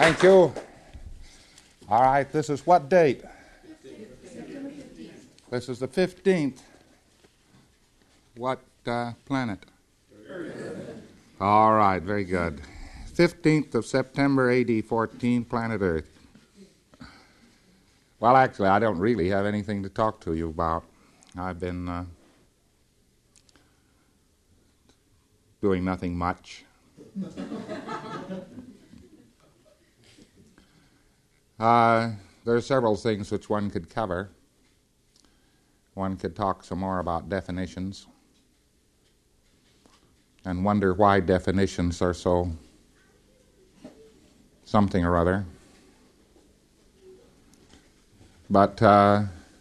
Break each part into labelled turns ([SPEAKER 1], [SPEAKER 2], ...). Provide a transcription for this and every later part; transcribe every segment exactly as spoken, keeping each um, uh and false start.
[SPEAKER 1] Thank you. All right, this is what date? This is the fifteenth. What uh, planet? Earth. All right, very good. fifteenth of September, A D fourteen, planet Earth. Well, actually, I don't really have anything to talk to you about. I've been uh, doing nothing much. uh, there are several things which one could cover. One could talk some more about definitions and wonder why definitions are so something or other. But uh,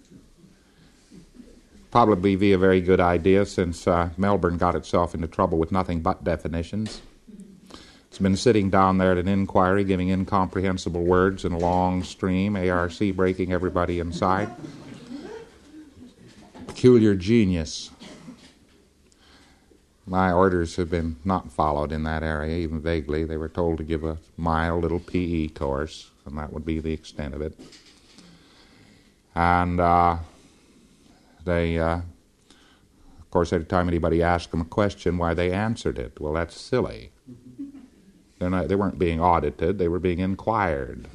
[SPEAKER 1] probably be a very good idea, since uh, Melbourne got itself into trouble with nothing but definitions. It's been sitting down there at an inquiry giving incomprehensible words in a long stream, A R C breaking everybody inside. Peculiar genius. My orders have been not followed in that area, even vaguely. They were told to give a mild little P E course, and that would be the extent of it. And uh, they, uh, of course, every time anybody asked them a question, why, they answered it. Well, that's silly. They're not, they weren't being audited, they were being inquired.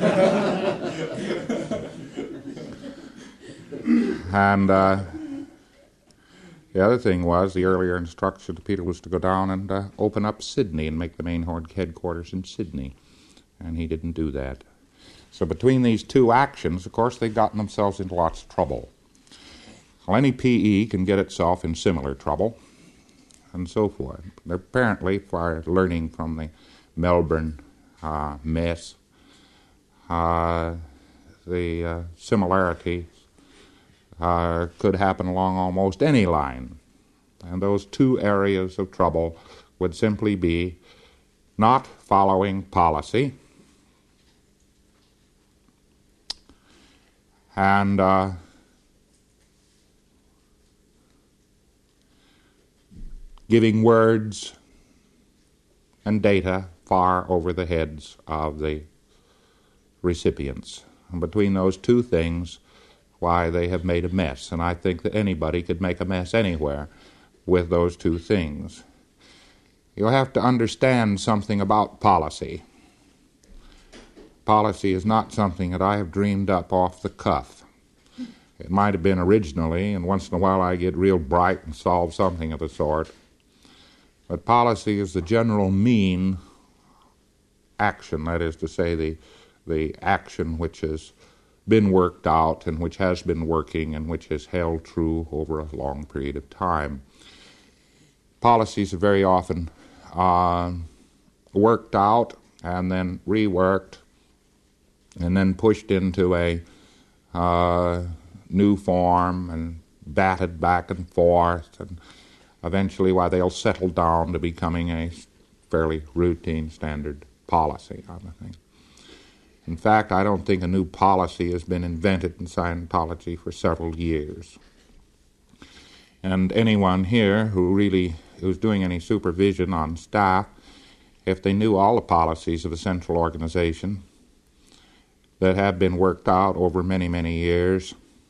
[SPEAKER 1] And uh, the other thing was, the earlier instruction to Peter was to go down and uh, open up Sydney and make the main headquarters in Sydney. And he didn't do that. So between these two actions, of course, they've gotten themselves into lots of trouble. Well, any P E can get itself in similar trouble, and so forth. They're apparently, for learning from the Melbourne uh, mess, uh, the uh, similarity uh, could happen along almost any line. And those two areas of trouble would simply be not following policy and uh, giving words and data far over the heads of the recipients. And between those two things, why, they have made a mess. And I think that anybody could make a mess anywhere with those two things. You'll have to understand something about policy. Policy is not something that I have dreamed up off the cuff. It might have been originally, and once in a while I get real bright and solve something of the sort. But policy is the general mean action, that is to say, the, the action which has been worked out and which has been working and which has held true over a long period of time. Policies are very often uh, worked out and then reworked and then pushed into a uh, new form and batted back and forth, and eventually, why, they'll settle down to becoming a fairly routine standard policy on the thing. In fact, I don't think a new policy has been invented in Scientology for several years. And anyone here who really who's doing any supervision on staff, if they knew all the policies of a central organization that have been worked out over many, many years,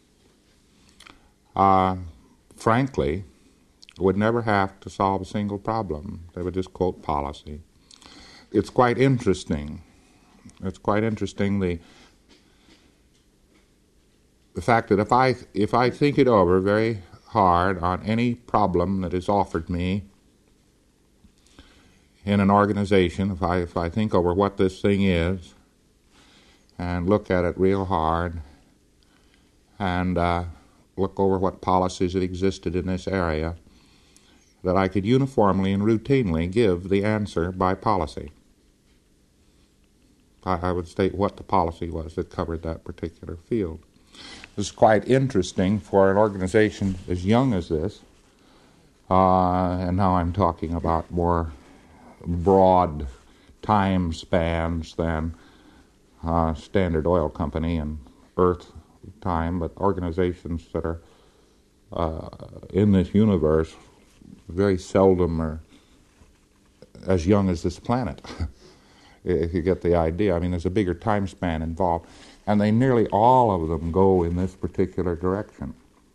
[SPEAKER 1] uh, frankly, would never have to solve a single problem. They would just quote policy. It's quite interesting. It's quite interesting the the fact that if I if I think it over very hard on any problem that is offered me in an organization, if I if I think over what this thing is and look at it real hard and uh, look over what policies have existed in this area, that I could uniformly and routinely give the answer by policy. I, I would state what the policy was that covered that particular field. This is quite interesting for an organization as young as this, uh, and now I'm talking about more broad time spans than uh, Standard Oil Company and Earth time, but organizations that are uh, in this universe very seldom are as young as this planet. if you get the idea. I mean, there's a bigger time span involved. And they nearly all of them go in this particular direction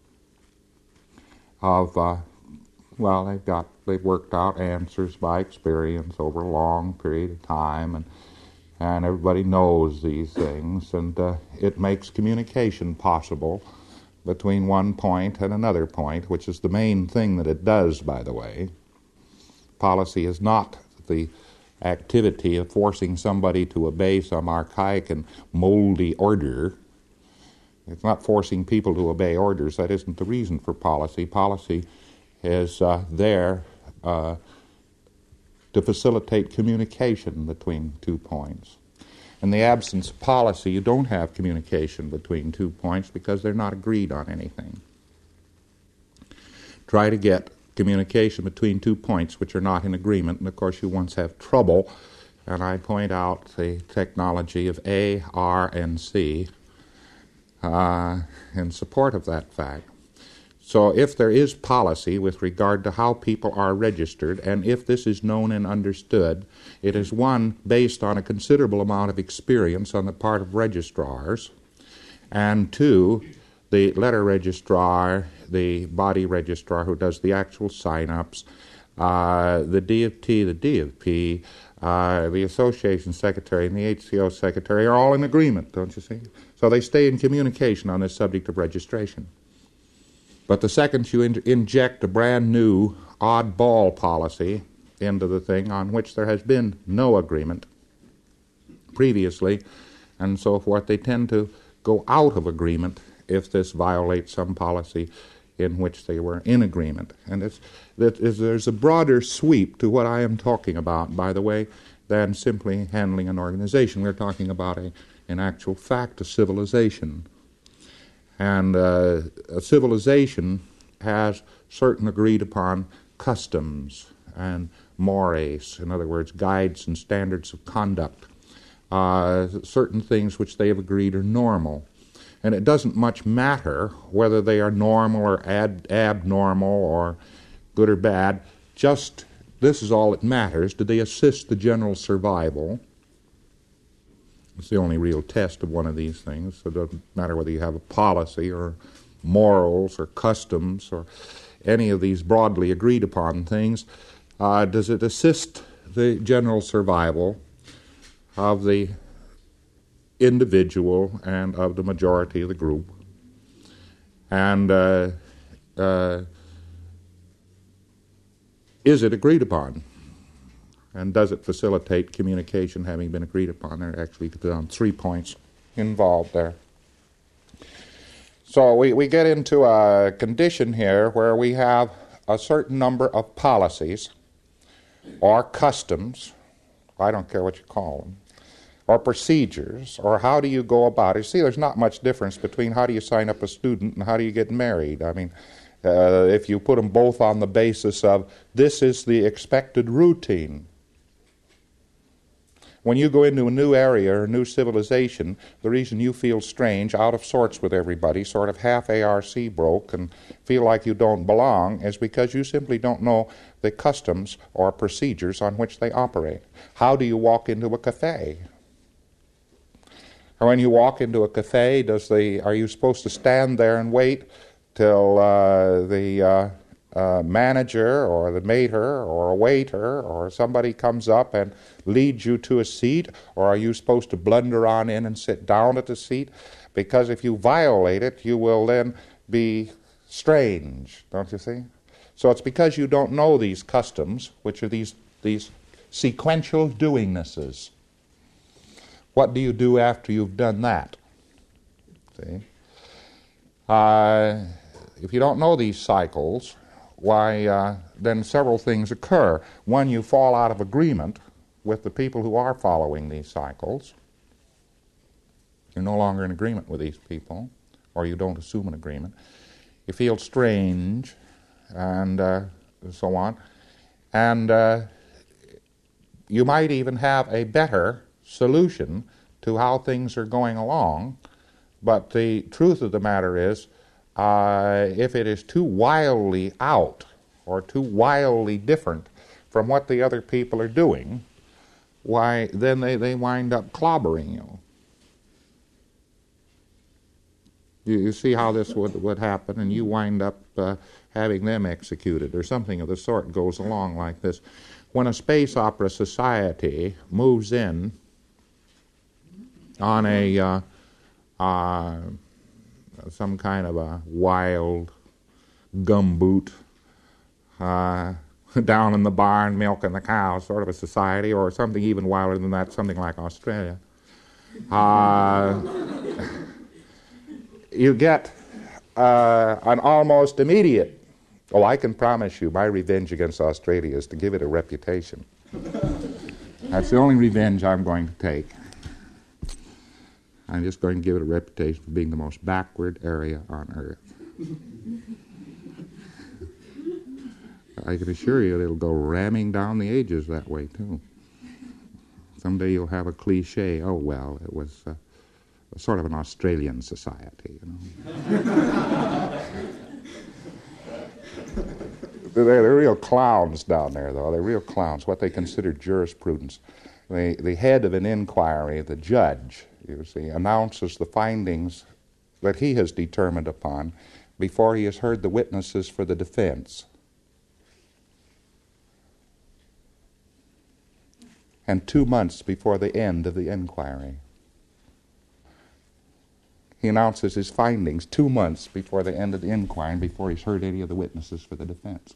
[SPEAKER 1] of, uh, well, they've got, they've worked out answers by experience over a long period of time, and and everybody knows these things, and uh, it makes communication possible between one point and another point, which is the main thing that it does, by the way. Policy is not the activity of forcing somebody to obey some archaic and moldy order. It's not forcing people to obey orders. That isn't the reason for policy. Policy is uh, there uh, to facilitate communication between two points. In the absence of policy, you don't have communication between two points because they're not agreed on anything. Try to get communication between two points which are not in agreement, and of course you once have trouble, and I point out the technology of A, R, and C uh, in support of that fact. So if there is policy with regard to how people are registered, and if this is known and understood, it is one based on a considerable amount of experience on the part of registrars, and two, the letter registrar, the body registrar who does the actual sign-ups, uh, the D of T, the D of P, uh, the association secretary, and the H C O secretary are all in agreement, don't you see? So they stay in communication on this subject of registration. But the second you in- inject a brand new oddball policy into the thing on which there has been no agreement previously and so forth, they tend to go out of agreement if this violates some policy in which they were in agreement. And it's, that is, there's a broader sweep to what I am talking about, by the way, than simply handling an organization. We're talking about, a, in actual fact, a civilization. And uh, a civilization has certain agreed-upon customs and mores, in other words, guides and standards of conduct, uh, certain things which they have agreed are normal. And it doesn't much matter whether they are normal or ad- abnormal or good or bad. Just this is all that matters. Do they assist the general survival? It's the only real test of one of these things. So it doesn't matter whether you have a policy or morals or customs or any of these broadly agreed upon things. Uh, does it assist the general survival of the individual and of the majority of the group? And uh, uh, is it agreed upon? And does it facilitate communication having been agreed upon? There are actually on three points involved there. So we, we get into a condition here where we have a certain number of policies or customs, I don't care what you call them, or procedures, or how do you go about it. See, there's not much difference between how do you sign up a student and how do you get married. I mean, uh, if you put them both on the basis of this is the expected routine. When you go into a new area or a new civilization, the reason you feel strange, out of sorts with everybody, sort of half A R C broke and feel like you don't belong, is because you simply don't know the customs or procedures on which they operate. How do you walk into a cafe? Or when you walk into a cafe, does the are you supposed to stand there and wait till uh, the uh, uh, manager or the mater or a waiter or somebody comes up and leads you to a seat, or are you supposed to blunder on in and sit down at the seat? Because if you violate it, you will then be strange, don't you see? So it's because you don't know these customs, which are these these sequential doingnesses. What do you do after you've done that? See? Uh, if you don't know these cycles, why, uh, then several things occur. One, you fall out of agreement with the people who are following these cycles. You're no longer in agreement with these people, or you don't assume an agreement. You feel strange, and uh, so on. And uh, you might even have a better solution to how things are going along, but the truth of the matter is, uh, if it is too wildly out or too wildly different from what the other people are doing, why, then they, they wind up clobbering you. You, you see how this would, would happen, and you wind up uh, having them executed, or something of the sort goes along like this. When a space opera society moves in on a uh, uh, some kind of a wild gumboot uh, down in the barn milking the cows sort of a society, or something even wilder than that, something like Australia, uh, you get uh, an almost immediate, oh, I can promise you my revenge against Australia is to give it a reputation. That's the only revenge I'm going to take. I'm just going to give it a reputation for being the most backward area on earth. I can assure you it'll go ramming down the ages that way, too. Someday you'll have a cliche, oh, well, it was uh, sort of an Australian society, you know. they're, they're real clowns down there, though. They're real clowns, what they consider jurisprudence. The, the head of an inquiry, the judge, you see, announces the findings that he has determined upon before he has heard the witnesses for the defense. And two months before the end of the inquiry. He announces his findings two months before the end of the inquiry and before he's heard any of the witnesses for the defense.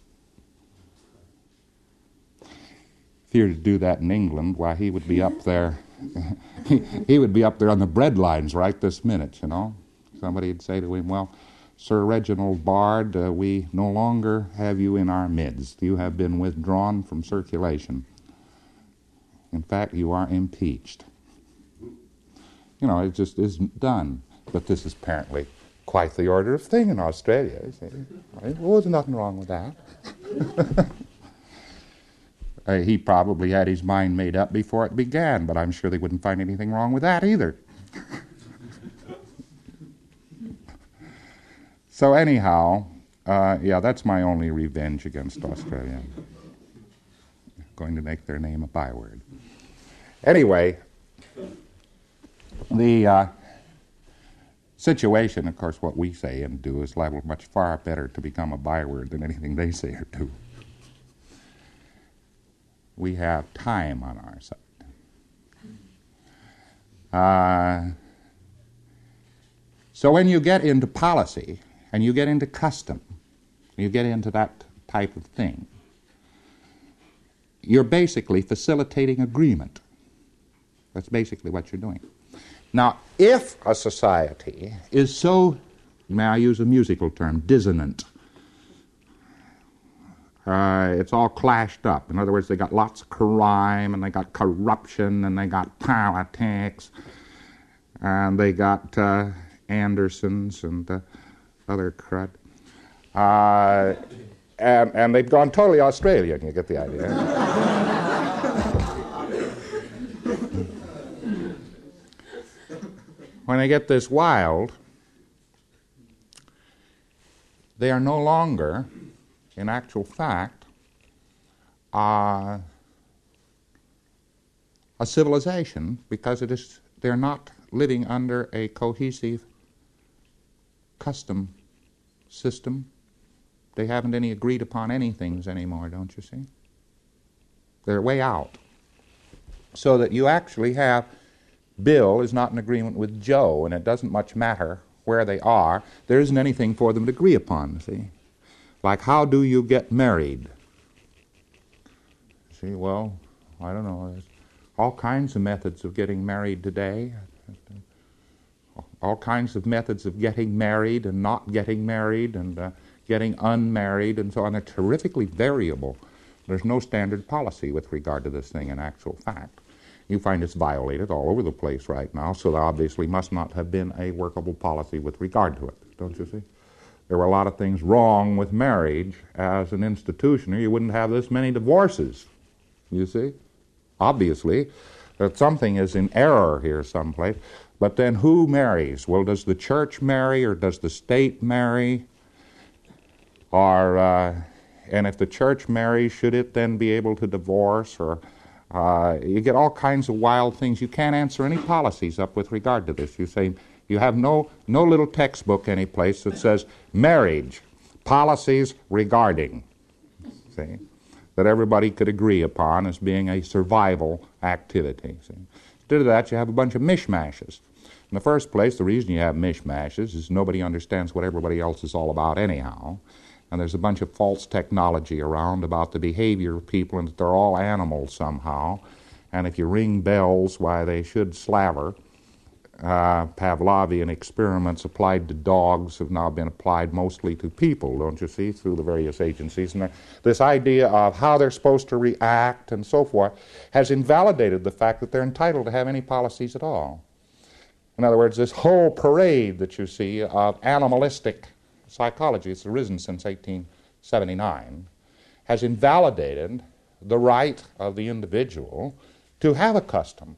[SPEAKER 1] If he were to do that in England, why, he would be up there, he, he would be up there on the bread lines right this minute, you know. Somebody would say to him, well, Sir Reginald Bard, uh, we no longer have you in our midst. You have been withdrawn from circulation. In fact, you are impeached. You know, it just isn't done. But this is apparently quite the order of thing in Australia. You see. Right? Well, there's nothing wrong with that. uh, he probably had his mind made up before it began, but I'm sure they wouldn't find anything wrong with that either. So anyhow, uh, yeah, that's my only revenge against Australia. Going to make their name a byword. Anyway, the uh, situation, of course, what we say and do is liable much far better to become a byword than anything they say or do. We have time on our side. Uh, so when you get into policy and you get into custom, you get into that type of thing, you're basically facilitating agreement. That's basically what you're doing. Now, if a society is so, may I use a musical term, dissonant, uh, it's all clashed up. In other words, they got lots of crime, and they got corruption, and they got politics, and they got uh, Andersons and uh, other crud. Uh, and, and they've gone totally Australian, you get the idea. When they get this wild, they are no longer, in actual fact, uh, a civilization, because it is they're not living under a cohesive custom system. They haven't any agreed upon anything anymore, don't you see? They're way out. So that you actually have Bill is not in agreement with Joe, and it doesn't much matter where they are. There isn't anything for them to agree upon, see? Like, how do you get married? See, well, I don't know. There's all kinds of methods of getting married today. All kinds of methods of getting married and not getting married and uh, getting unmarried and so on. They're terrifically variable. There's no standard policy with regard to this thing in actual fact. You find it's violated all over the place right now, so there obviously must not have been a workable policy with regard to it, don't you see? There were a lot of things wrong with marriage as an institution, or you wouldn't have this many divorces, you see? Obviously, that something is in error here someplace, but then who marries? Well, does the church marry, or does the state marry? Or, uh, and if the church marries, should it then be able to divorce, or Uh, you get all kinds of wild things. You can't answer any policies up with regard to this. You say, you have no, no little textbook any place that says marriage, policies regarding, see, that everybody could agree upon as being a survival activity. See. Instead of that, you have a bunch of mishmashes. In the first place, the reason you have mishmashes is nobody understands what everybody else is all about anyhow. And there's a bunch of false technology around about the behavior of people and that they're all animals somehow. And if you ring bells, why, they should slaver. Uh, Pavlovian experiments applied to dogs have now been applied mostly to people, don't you see, through the various agencies. And this idea of how they're supposed to react and so forth has invalidated the fact that they're entitled to have any policies at all. In other words, this whole parade that you see of animalistic psychology, it's arisen since eighteen seventy-nine, has invalidated the right of the individual to have a custom.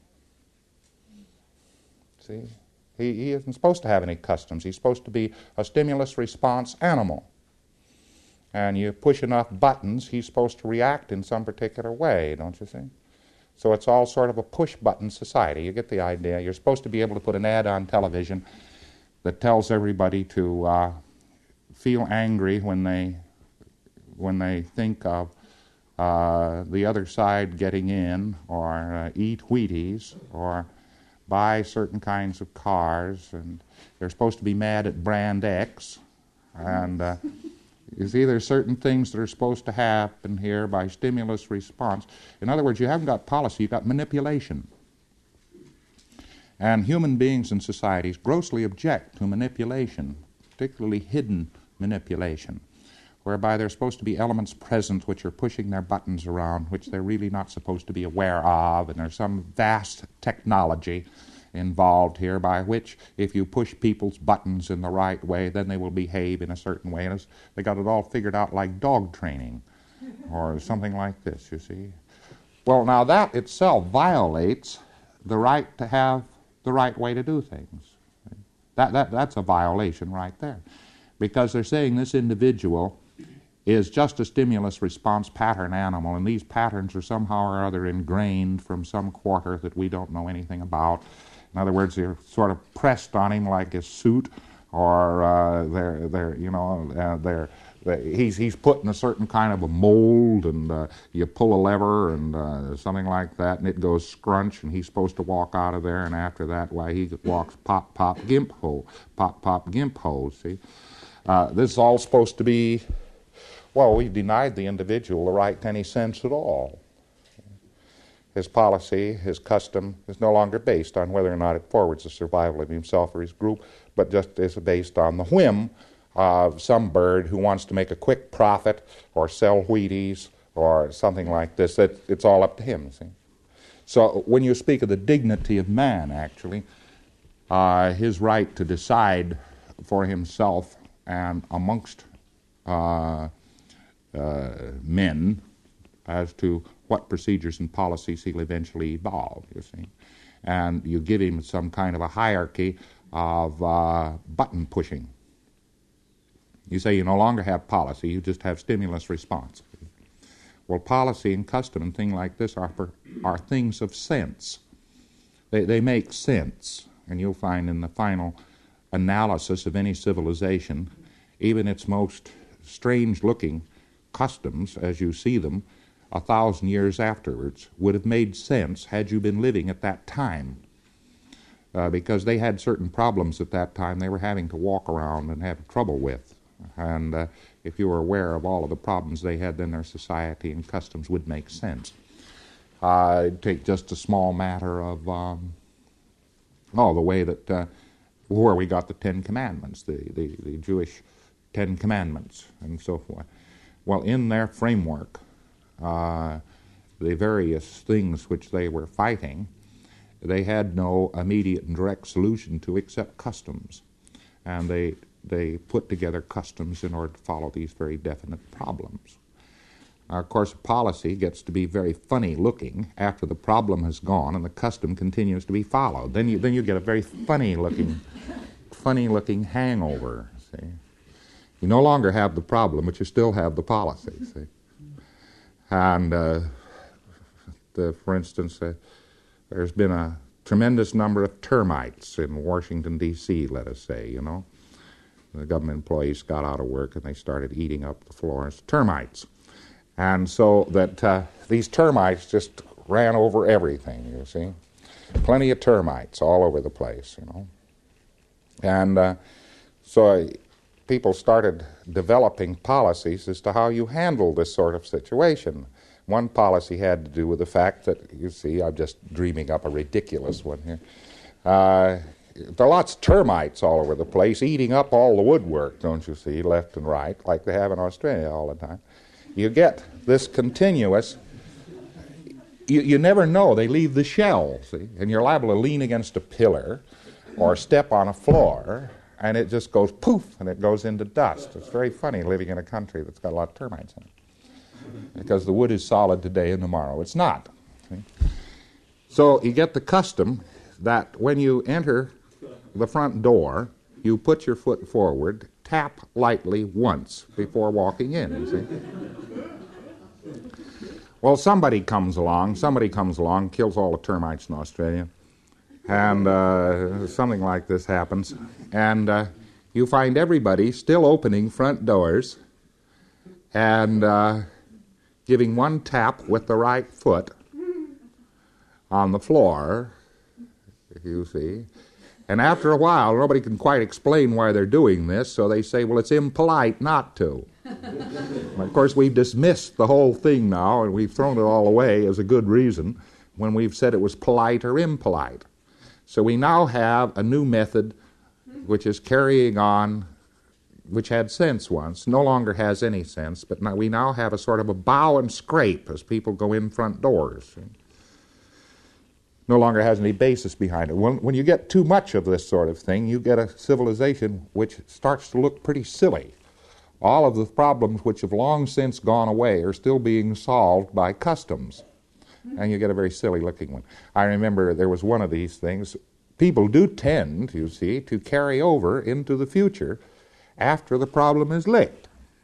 [SPEAKER 1] See, he, he isn't supposed to have any customs. He's supposed to be a stimulus-response animal. And you push enough buttons, he's supposed to react in some particular way, don't you see? So it's all sort of a push-button society. You get the idea. You're supposed to be able to put an ad on television that tells everybody to uh, feel angry when they when they think of uh, the other side getting in, or uh, eat Wheaties, or buy certain kinds of cars, and they're supposed to be mad at brand X. And uh, you see, there's certain things that are supposed to happen here by stimulus response. In other words, you haven't got policy, you've got manipulation. And human beings and societies grossly object to manipulation, particularly hidden manipulation, whereby there's supposed to be elements present which are pushing their buttons around, which they're really not supposed to be aware of, and there's some vast technology involved here by which, if you push people's buttons in the right way, then they will behave in a certain way. And they got it all figured out like dog training or something like this, you see. Well, now that itself violates the right to have the right way to do things. That, that, that's a violation right there. Because they're saying this individual is just a stimulus response pattern animal, and these patterns are somehow or other ingrained from some quarter that we don't know anything about. In other words, they're sort of pressed on him like a suit, or uh, they're, they're, you know, uh, they're, they, he's, he's put in a certain kind of a mold, and uh, you pull a lever and uh, something like that, and it goes scrunch, and he's supposed to walk out of there, and after that, why, he walks pop, pop, gimp ho, pop, pop, gimp ho, see? Uh, this is all supposed to be, well, we've denied the individual the right to any sense at all. His policy, his custom, is no longer based on whether or not it forwards the survival of himself or his group, but just is based on the whim of some bird who wants to make a quick profit or sell Wheaties or something like this. That it's all up to him, see. So when you speak of the dignity of man, actually, uh, his right to decide for himself and amongst uh, uh, men as to what procedures and policies he'll eventually evolve, you see. And you give him some kind of a hierarchy of uh, button pushing. You say you no longer have policy, you just have stimulus response. Well, policy and custom and things like this are, for, are things of sense. They, they make sense, and you'll find in the final analysis of any civilization, even its most strange-looking customs, as you see them, a thousand years afterwards, would have made sense had you been living at that time. Uh, because they had certain problems at that time they were having to walk around and have trouble with. And uh, if you were aware of all of the problems they had, then their society and customs would make sense. Uh, it'd take just a small matter of, um, oh, the way that, uh, where we got the Ten Commandments, the, the, the Jewish Ten Commandments and so forth. Well, in their framework, uh, the various things which they were fighting, they had no immediate and direct solution to except customs. And they they put together customs in order to follow these very definite problems. Now, of course, policy gets to be very funny looking after the problem has gone and the custom continues to be followed. Then you then you get a very funny looking funny looking hangover, see. You no longer have the problem, but you still have the policy, see. And uh, uh, for instance, uh, there's been a tremendous number of termites in Washington, D C, let us say, you know. The government employees got out of work and they started eating up the floors. Termites. And so that uh, these termites just ran over everything, you see. Plenty of termites all over the place, you know. And uh, so people started developing policies as to how you handle this sort of situation. One policy had to do with the fact that, you see, I'm just dreaming up a ridiculous one here. Uh, there are lots of termites all over the place, eating up all the woodwork, don't you see, left and right, like they have in Australia all the time. You get this continuous, you, you never know, they leave the shell, see, and you're liable to lean against a pillar or step on a floor, and it just goes poof, and it goes into dust. It's very funny living in a country that's got a lot of termites in it, because the wood is solid today and tomorrow it's not. See? So you get the custom that when you enter the front door, you put your foot forward, tap lightly once before walking in, you see. Well, somebody comes along, somebody comes along, kills all the termites in Australia, and uh, something like this happens, and uh, you find everybody still opening front doors and uh, giving one tap with the right foot on the floor, you see. And after a while, nobody can quite explain why they're doing this, so they say, well, it's impolite not to. And of course, we've dismissed the whole thing now, and we've thrown it all away as a good reason when we've said it was polite or impolite. So we now have a new method which is carrying on, which had sense once, no longer has any sense, but now we now have a sort of a bow and scrape as people go in front doors. No longer has any basis behind it. When, when you get too much of this sort of thing, you get a civilization which starts to look pretty silly. All of the problems which have long since gone away are still being solved by customs. And you get a very silly-looking one. I remember there was one of these things. People do tend, you see, to carry over into the future after the problem is licked.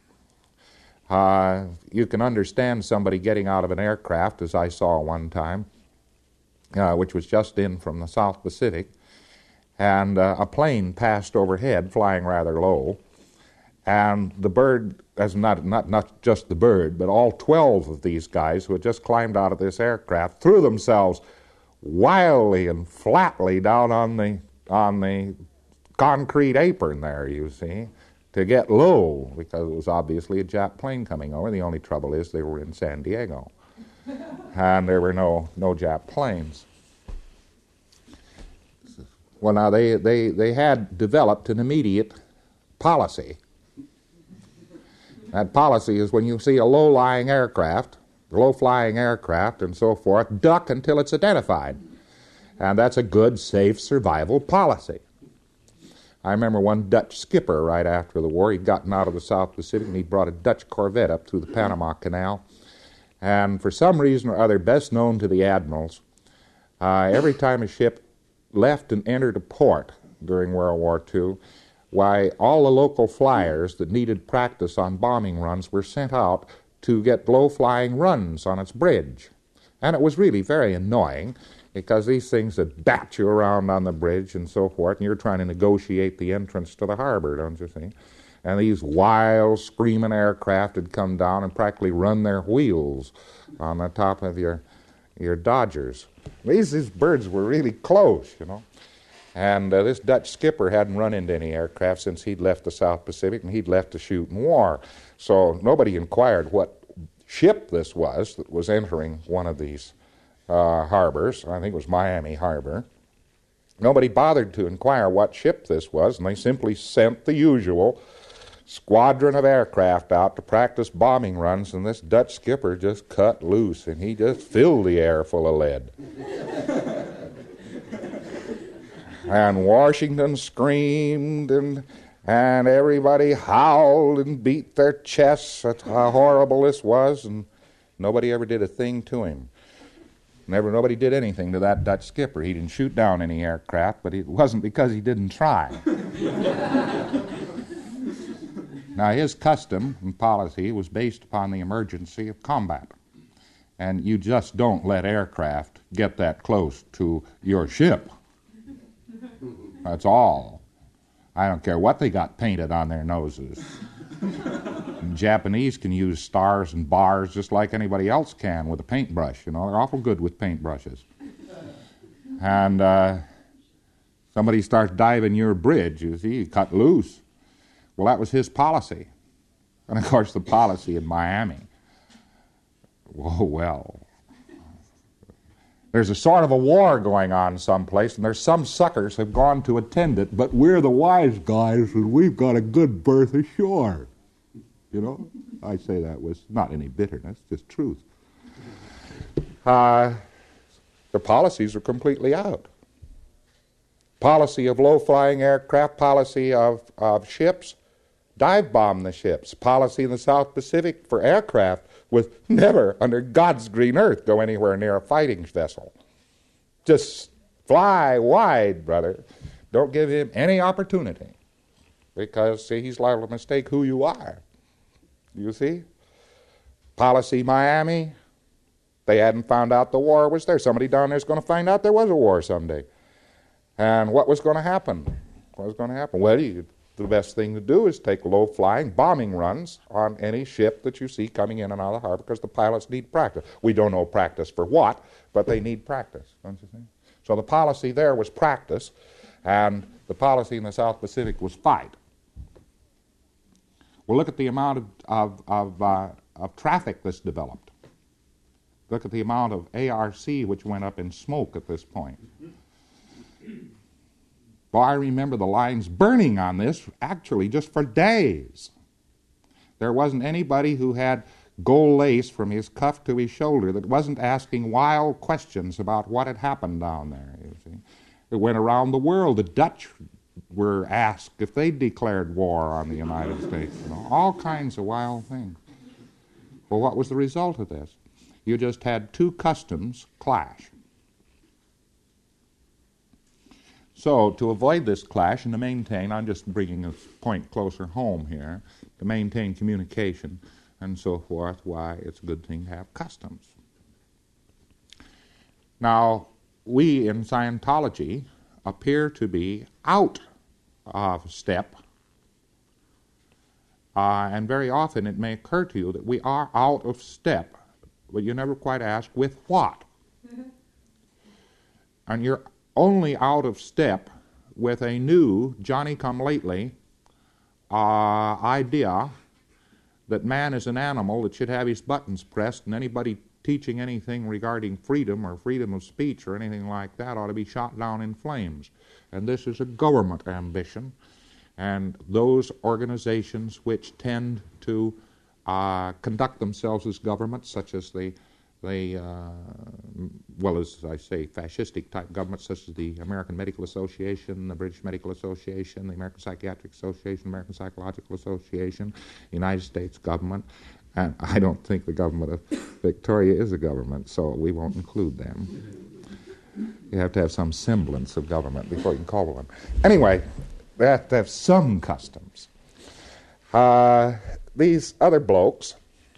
[SPEAKER 1] Uh, you can understand somebody getting out of an aircraft, as I saw one time, Uh, which was just in from the South Pacific, and uh, a plane passed overhead, flying rather low, and the bird, as not, not, not just the bird, but all twelve of these guys who had just climbed out of this aircraft threw themselves wildly and flatly down on the, on the concrete apron there, you see, to get low, because it was obviously a Jap plane coming over. The only trouble is they were in San Diego. And there were no, no Jap planes. Well, now, they, they, they had developed an immediate policy. That policy is when you see a low-lying aircraft, low-flying aircraft and so forth, duck until it's identified. And that's a good, safe survival policy. I remember one Dutch skipper right after the war. He'd gotten out of the South Pacific and he brought a Dutch Corvette up through the Panama Canal. And for some reason or other, best known to the admirals, uh, every time a ship left and entered a port during World War Two, why, all the local flyers that needed practice on bombing runs were sent out to get low-flying runs on its bridge. And it was really very annoying, because these things would bat you around on the bridge and so forth, and you're trying to negotiate the entrance to the harbor, don't you see? And these wild, screaming aircraft had come down and practically run their wheels on the top of your your Dodgers. These, these birds were really close, you know. And uh, this Dutch skipper hadn't run into any aircraft since he'd left the South Pacific, and he'd left to shoot in war. So nobody inquired what ship this was that was entering one of these uh, harbors. I think it was Miami Harbor. Nobody bothered to inquire what ship this was, and they simply sent the usual squadron of aircraft out to practice bombing runs, and this Dutch skipper just cut loose, and he just filled the air full of lead. And Washington screamed, and and everybody howled and beat their chests at how horrible this was, and nobody ever did a thing to him. Never, nobody did anything to that Dutch skipper. He didn't shoot down any aircraft, but it wasn't because he didn't try. Now, his custom and policy was based upon the emergency of combat. And you just don't let aircraft get that close to your ship. That's all. I don't care what they got painted on their noses. And Japanese can use stars and bars just like anybody else can with a paintbrush. You know, they're awful good with paintbrushes. And uh, somebody starts diving your bridge, you see, you cut loose. Well, that was his policy. And, of course, the policy in Miami. Oh, well. There's a sort of a war going on someplace, and there's some suckers have gone to attend it, but we're the wise guys, and we've got a good berth ashore. You know? I say that with not any bitterness, just truth. Uh, the policies are completely out. Policy of low-flying aircraft, policy of, of ships, dive bomb the ships. Policy in the South Pacific for aircraft was never, under God's green earth, go anywhere near a fighting vessel. Just fly wide, brother. Don't give him any opportunity, because, see, he's liable to mistake who you are. You see? Policy Miami, they hadn't found out the war was there. Somebody down there is going to find out there was a war someday. And what was going to happen? What was going to happen? Well, you, the best thing to do is take low-flying bombing runs on any ship that you see coming in and out of the harbor, because the pilots need practice. We don't know practice for what, but they need practice, don't you think? So the policy there was practice, and the policy in the South Pacific was fight. Well, look at the amount of, of, of, uh, of traffic that's developed. Look at the amount of A R C which went up in smoke at this point. Well, I remember the lines burning on this actually just for days. There wasn't anybody who had gold lace from his cuff to his shoulder that wasn't asking wild questions about what had happened down there, you see. It went around the world. The Dutch were asked if they declared war on the United States. You know, all kinds of wild things. Well, what was the result of this? You just had two customs clash. So, to avoid this clash and to maintain, I'm just bringing this point closer home here, to maintain communication and so forth, why it's a good thing to have customs. Now, we in Scientology appear to be out of step, uh, and very often it may occur to you that we are out of step, but you never quite ask with what. Mm-hmm. And you're only out of step with a new Johnny-come-lately uh, idea that man is an animal that should have his buttons pressed, and anybody teaching anything regarding freedom or freedom of speech or anything like that ought to be shot down in flames. And this is a government ambition, and those organizations which tend to uh, conduct themselves as governments, such as the They, uh, well, as I say, fascistic type governments such as the American Medical Association, the British Medical Association, the American Psychiatric Association, the American Psychological Association, the United States government, and I don't think the government of Victoria is a government, so we won't include them. You have to have some semblance of government before you can call it one. Anyway, they have to have some customs. Uh, these other blokes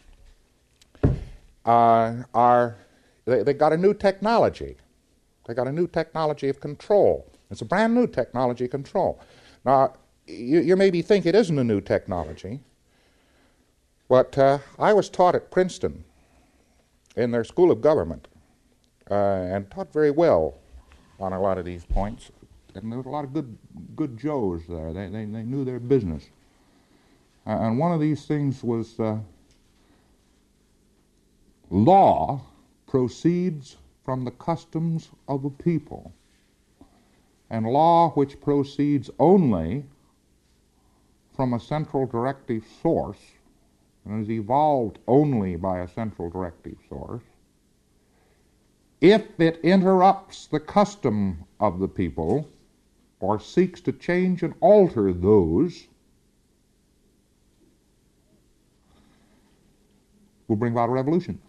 [SPEAKER 1] Uh, are, they, they got a new technology. They got a new technology of control. It's a brand new technology of control. Now, you, you maybe think it isn't a new technology, but uh, I was taught at Princeton in their School of Government, uh, and taught very well on a lot of these points. And there was a lot of good, good Joes there. They, they, they knew their business. Uh, and one of these things was uh, law proceeds from the customs of a people, and law which proceeds only from a central directive source and is evolved only by a central directive source, if it interrupts the custom of the people or seeks to change and alter those, will bring about a revolution.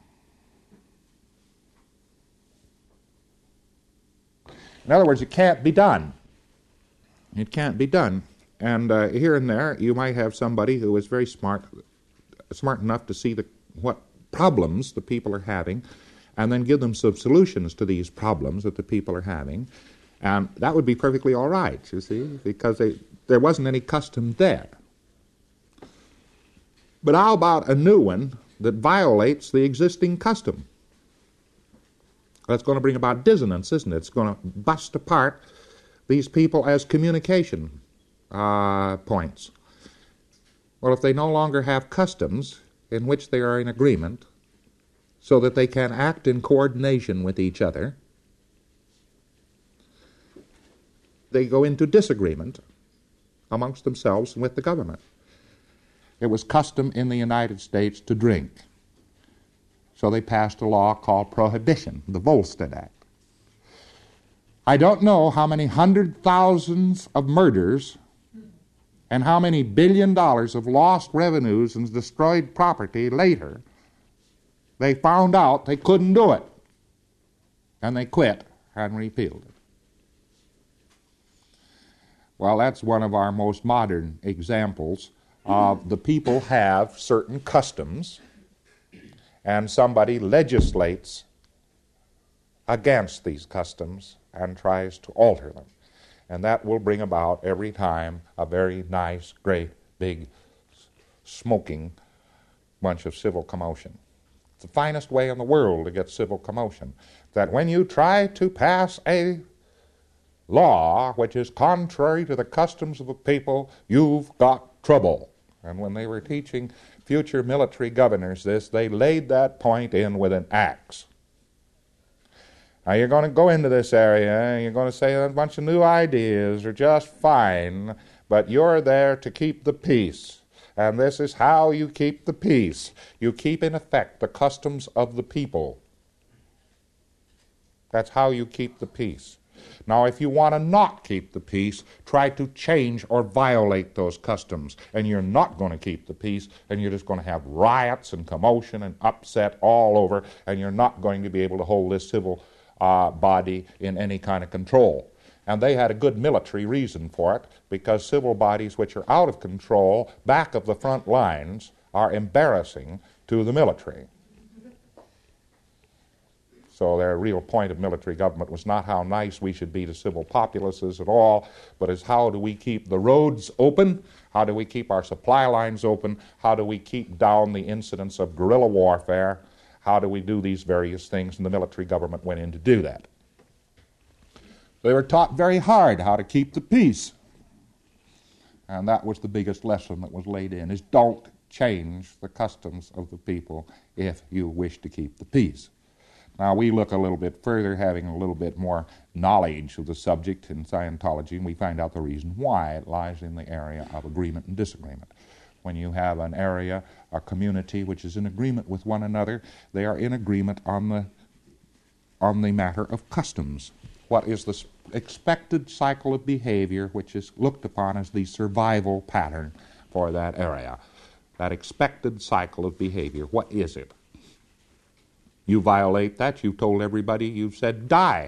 [SPEAKER 1] In other words, it can't be done. It can't be done. And uh, here and there, you might have somebody who is very smart, smart enough to see the, what problems the people are having, and then give them some solutions to these problems that the people are having. And that would be perfectly all right, you see, because they, there wasn't any custom there. But how about a new one that violates the existing custom? That's going to bring about dissonance, isn't it? It's going to bust apart these people as communication uh, points. Well, if they no longer have customs in which they are in agreement so that they can act in coordination with each other, they go into disagreement amongst themselves and with the government. It was custom in the United States to drink. So they passed a law called Prohibition, the Volstead Act. I don't know how many hundred thousands of murders and how many billion dollars of lost revenues and destroyed property later they found out they couldn't do it. And they quit and repealed it. Well, that's one of our most modern examples of the people have certain customs and somebody legislates against these customs and tries to alter them. And that will bring about every time a very nice, great, big, smoking bunch of civil commotion. It's the finest way in the world to get civil commotion, that when you try to pass a law which is contrary to the customs of the people, you've got trouble. And when they were teaching future military governors this, they laid that point in with an axe. Now you're going to go into this area, and you're going to say a bunch of new ideas are just fine, but you're there to keep the peace. And this is how you keep the peace. You keep in effect the customs of the people. That's how you keep the peace. Now, if you want to not keep the peace, try to change or violate those customs. And you're not going to keep the peace, and you're just going to have riots and commotion and upset all over, and you're not going to be able to hold this civil uh, body in any kind of control. And they had a good military reason for it, because civil bodies which are out of control, back of the front lines, are embarrassing to the military. So their real point of military government was not how nice we should be to civil populaces at all, but is how do we keep the roads open, how do we keep our supply lines open, how do we keep down the incidence of guerrilla warfare, how do we do these various things, and the military government went in to do that. They were taught very hard how to keep the peace. And that was the biggest lesson that was laid in, is don't change the customs of the people if you wish to keep the peace. Now, we look a little bit further, having a little bit more knowledge of the subject in Scientology, and we find out the reason why it lies in the area of agreement and disagreement. When you have an area, a community, which is in agreement with one another, they are in agreement on the, on the matter of customs. What is the expected cycle of behavior which is looked upon as the survival pattern for that area? That expected cycle of behavior, what is it? You violate that, you've told everybody, you've said die.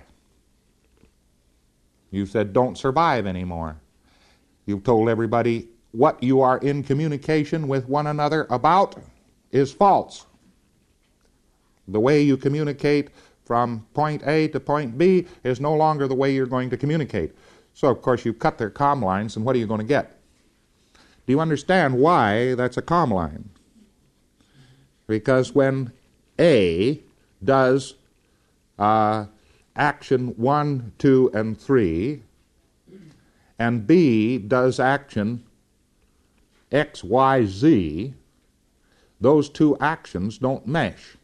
[SPEAKER 1] You've said don't survive anymore. You've told everybody what you are in communication with one another about is false. The way you communicate from point A to point B is no longer the way you're going to communicate. So, of course, you cut their comm lines, and what are you going to get? Do you understand why that's a comm line? Because when A does uh, action one, two, and three, and B does action X, Y, Z, those two actions don't mesh.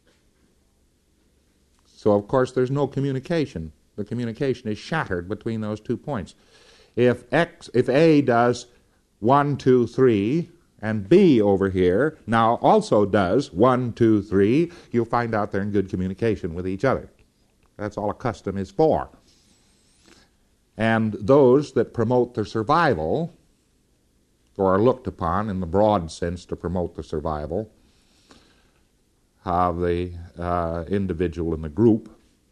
[SPEAKER 1] So, of course, there's no communication. The communication is shattered between those two points. If X, if A does one, two, three, and B over here now also does one, two, three, you'll find out they're in good communication with each other. That's all a custom is for. And those that promote the survival, or are looked upon in the broad sense to promote the survival of the uh, individual in the group,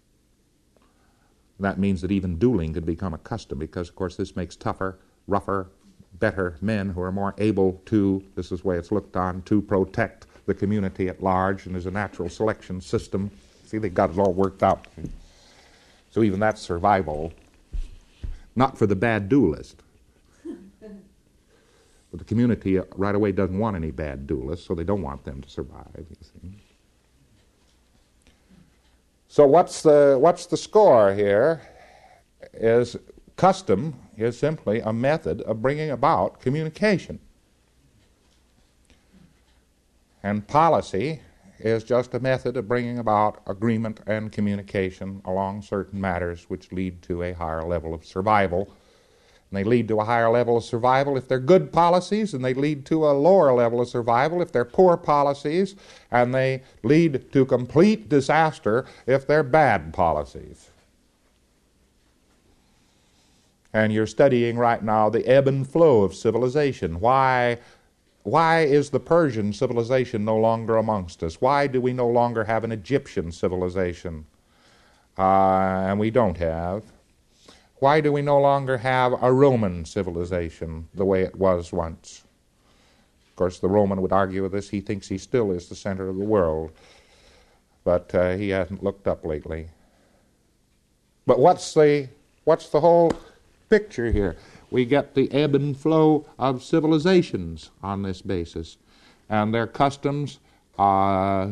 [SPEAKER 1] that means that even dueling could become a custom, because, of course, this makes tougher, rougher, better men who are more able to, this is the way it's looked on, to protect the community at large, and there's a natural selection system. See, they got it all worked out. So even that's survival. Not for the bad duelist. But the community right away doesn't want any bad duelists, so they don't want them to survive, you see. So what's the, what's the score here? Is custom is simply a method of bringing about communication. And policy is just a method of bringing about agreement and communication along certain matters which lead to a higher level of survival. And they lead to a higher level of survival if they're good policies, and they lead to a lower level of survival if they're poor policies, and they lead to complete disaster if they're bad policies. And you're studying right now the ebb and flow of civilization. Why, why is the Persian civilization no longer amongst us? Why do we no longer have an Egyptian civilization? Uh, and we don't have. Why do we no longer have a Roman civilization the way it was once? Of course, the Roman would argue with this. He thinks he still is the center of the world, but uh, he hasn't looked up lately. But what's the, what's the whole picture here? We get the ebb and flow of civilizations on this basis, and their customs uh,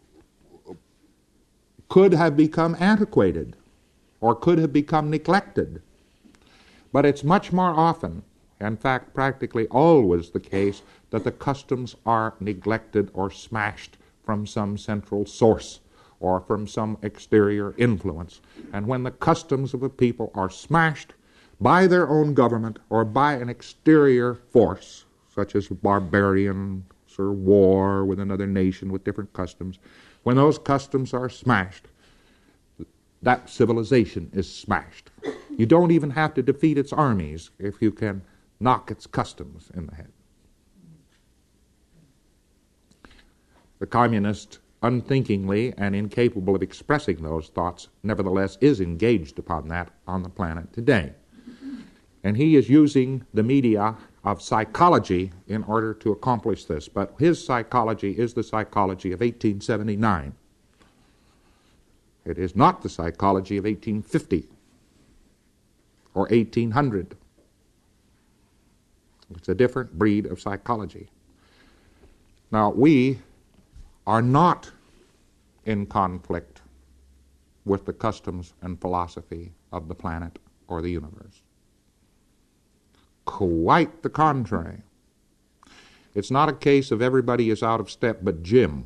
[SPEAKER 1] could have become antiquated or could have become neglected. But it's much more often, in fact practically always the case, that the customs are neglected or smashed from some central source or from some exterior influence. And when the customs of a people are smashed by their own government or by an exterior force, such as barbarians or war with another nation with different customs, when those customs are smashed, that civilization is smashed. You don't even have to defeat its armies if you can knock its customs in the head. The communist, unthinkingly and incapable of expressing those thoughts, nevertheless is engaged upon that on the planet today. And he is using the media of psychology in order to accomplish this. But his psychology is the psychology of eighteen seventy-nine. It is not the psychology of eighteen fifty or eighteen hundred. It's a different breed of psychology. Now, we are not in conflict with the customs and philosophy of the planet or the universe. Quite the contrary. It's not a case of everybody is out of step but Jim.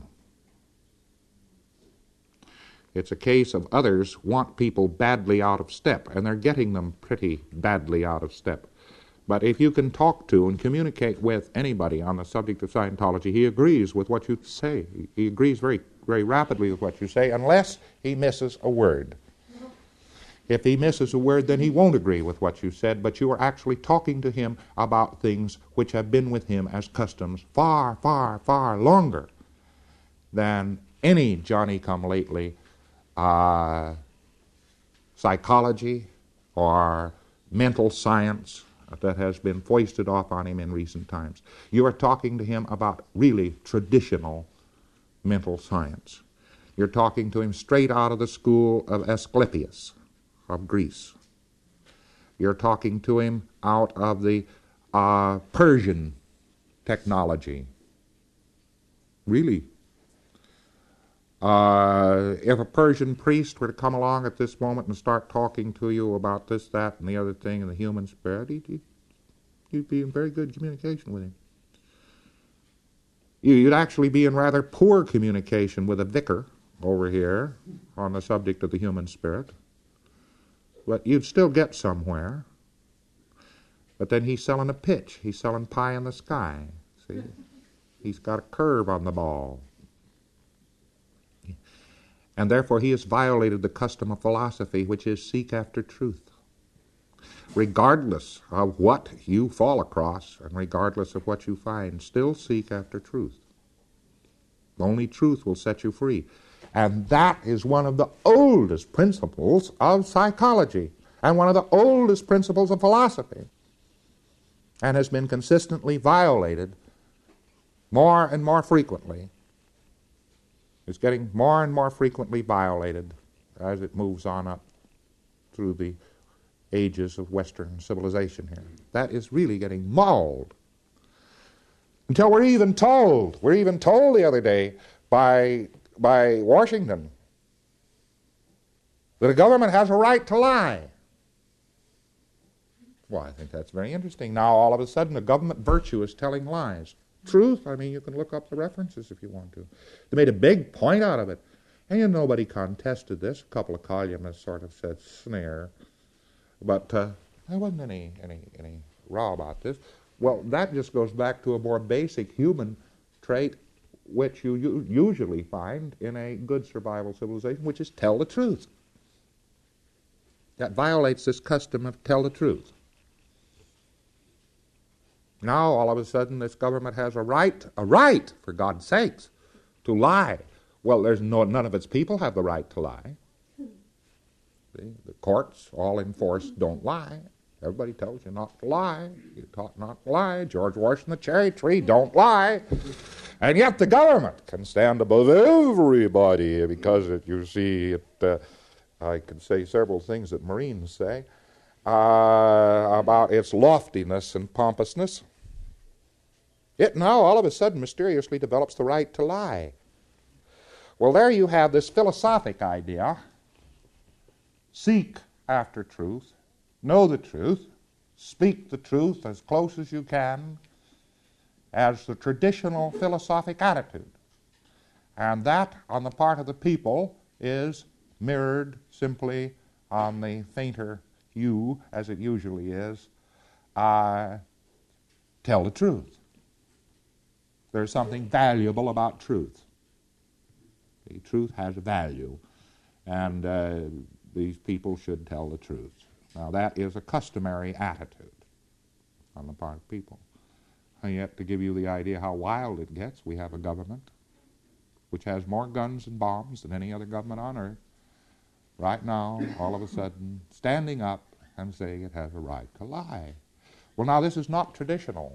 [SPEAKER 1] It's a case of others want people badly out of step, and they're getting them pretty badly out of step. But if you can talk to and communicate with anybody on the subject of Scientology, he agrees with what you say. He agrees very, very rapidly with what you say, unless he misses a word. If he misses a word, then he won't agree with what you said, but you are actually talking to him about things which have been with him as customs far, far, far longer than any Johnny-come-lately uh, psychology or mental science that has been foisted off on him in recent times. You are talking to him about really traditional mental science. You're talking to him straight out of the school of Asclepius of Greece. You're talking to him out of the uh, Persian technology. Really. Uh, if a Persian priest were to come along at this moment and start talking to you about this, that, and the other thing in the human spirit, he'd, you'd be in very good communication with him. You'd actually be in rather poor communication with a vicar over here on the subject of the human spirit. But you'd still get somewhere. But then he's selling a pitch. He's selling pie in the sky. See? He's got a curve on the ball. And therefore he has violated the custom of philosophy, which is seek after truth. Regardless of what you fall across, and regardless of what you find, still seek after truth. Only truth will set you free. And that is one of the oldest principles of psychology, and one of the oldest principles of philosophy, and has been consistently violated more and more frequently It's getting more and more frequently violated as it moves on up through the ages of Western civilization here. That is really getting mauled. Until we're even told, we're even told the other day by, by Washington that a government has a right to lie. Well, I think that's very interesting. Now, all of a sudden, a government virtue is telling lies. Truth, I mean, you can look up the references if you want to. They made a big point out of it. And you know, nobody contested this. A couple of columnists sort of said snare. But uh, there wasn't any, any, any row about this. Well, that just goes back to a more basic human trait which you u- usually find in a good survival civilization, which is tell the truth. That violates this custom of tell the truth. Now, all of a sudden, this government has a right, a right, for God's sakes, to lie. Well, there's no, none of its people have the right to lie. See, the courts, all in force, don't lie. Everybody tells you not to lie. You're taught not to lie. George Washington, the cherry tree, don't lie. And yet the government can stand above everybody because, it, you see, it, uh, I can say several things that Marines say uh, about its loftiness and pompousness. It now, all of a sudden, mysteriously develops the right to lie. Well, there you have this philosophic idea. Seek after truth. Know the truth. Speak the truth as close as you can as the traditional philosophic attitude. And that, on the part of the people, is mirrored simply on the fainter you, as it usually is, uh, tell the truth. There's something valuable about truth. The truth has value, and uh, these people should tell the truth. Now, that is a customary attitude on the part of people. And yet, to give you the idea how wild it gets, we have a government which has more guns and bombs than any other government on earth. Right now, all of a sudden, standing up and saying it has a right to lie. Well, now, this is not traditional.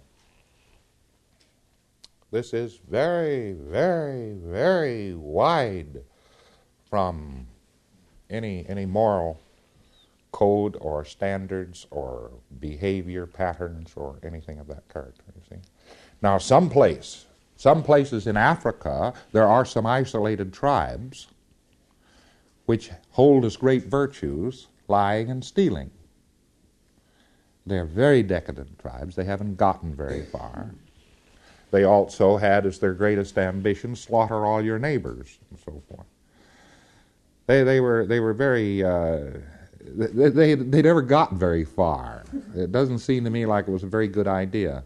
[SPEAKER 1] This is very, very, very wide from any, any moral code or standards or behavior patterns or anything of that character, you see. Now, some place, some places in Africa, there are some isolated tribes which hold as great virtues lying and stealing. They're very decadent tribes. They haven't gotten very far. They also had as their greatest ambition, slaughter all your neighbors, and so forth. They they were they were very uh, they, they they never got very far. It doesn't seem to me like it was a very good idea.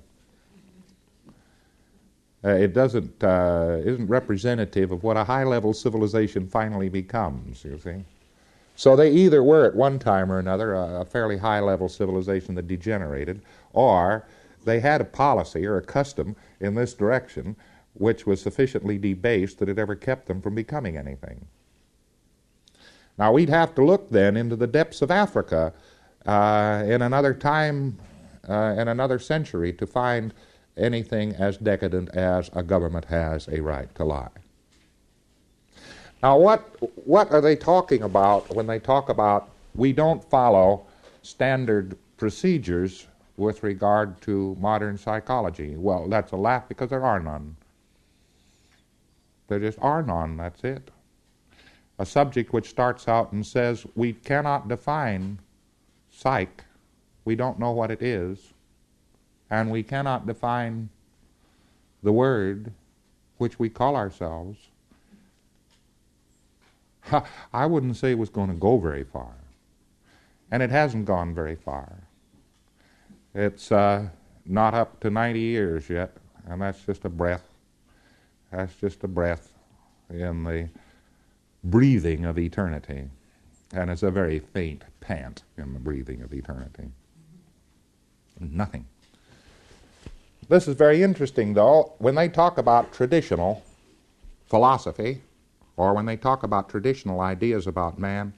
[SPEAKER 1] Uh, it doesn't uh, isn't representative of what a high-level civilization finally becomes. You see, so they either were at one time or another a, a fairly high-level civilization that degenerated, or they had a policy or a custom in this direction which was sufficiently debased that it ever kept them from becoming anything. Now, we'd have to look then into the depths of Africa uh, in another time, uh, in another century, to find anything as decadent as a government has a right to lie. Now, what, what are they talking about when they talk about we don't follow standard procedures with regard to modern psychology? Well, that's a laugh because there are none. There just are none, that's it. A subject which starts out and says we cannot define psych, we don't know what it is, and we cannot define the word which we call ourselves, I wouldn't say it was going to go very far. And it hasn't gone very far. It's uh, not up to ninety years yet, and that's just a breath. That's just a breath in the breathing of eternity. And it's a very faint pant in the breathing of eternity. Nothing. This is very interesting, though. When they talk about traditional philosophy, or when they talk about traditional ideas about man,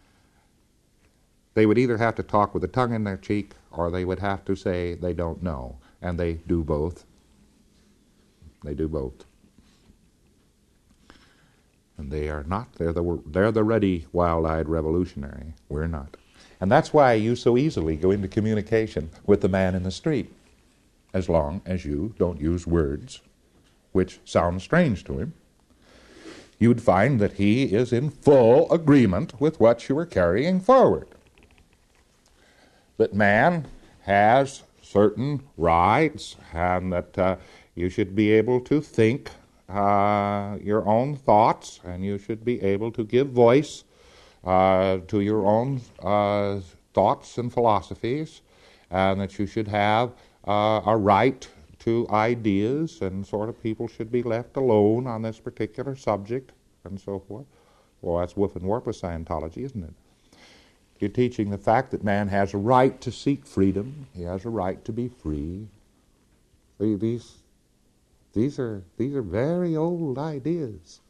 [SPEAKER 1] they would either have to talk with a tongue in their cheek, or they would have to say they don't know. And they do both. They do both. And they are not. They're the, they're the ready, wild-eyed revolutionary. We're not. And that's why you so easily go into communication with the man in the street, as long as you don't use words which sound strange to him. You'd find that he is in full agreement with what you are carrying forward. That man has certain rights, and that uh, you should be able to think uh, your own thoughts, and you should be able to give voice uh, to your own uh, thoughts and philosophies, and that you should have uh, a right to ideas, and sort of people should be left alone on this particular subject, and so forth. Well, that's woof and warp with Scientology, isn't it? You're teaching the fact that man has a right to seek freedom. He has a right to be free. These, these are these are very old ideas.